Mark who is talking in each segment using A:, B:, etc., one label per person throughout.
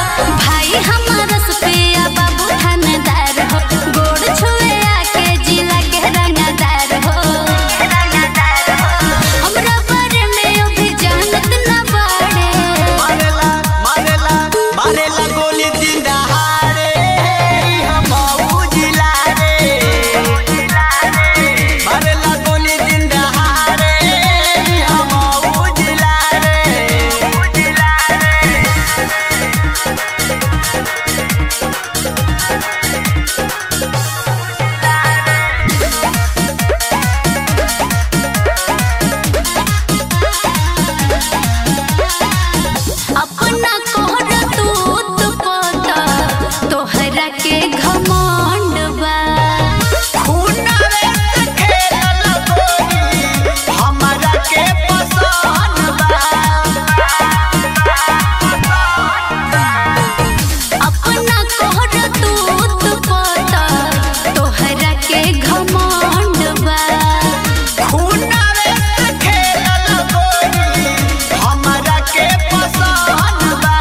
A: भाई हमारा सुपिया बाबू थानेदार हो, गोड़ छुए आके जिला के रंगदार हो। हमरा बारे में अभी जानत ना बाड़े।
B: मारेला मारेला मारेला गोली दिन दहाड़े हम जिला रे। मारेला गोली दिन दहाड़े हम जिला रे।
A: अपना कोहर दूत पोता तोहरा के घमंड बा।
B: खूनवे से खेलल गोली हमरा के पसंद बा।
A: अपना कोहर दूत पोता तोहरा के घमंड बा।
B: खूनवे से खेलल गोली हमरा के पसंद बा।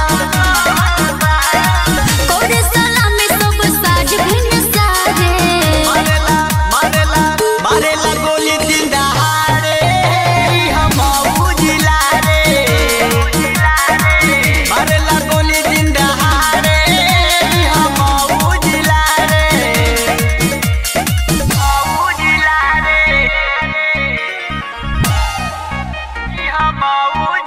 A: कोरे सलामी सब साज भिन्न सारे।
B: मारेला मारेला मारेला गोली दिन दहाड़े हम जिला रे। मारेला गोली दिन दहाड़े हम जिला रे। जिला रे हम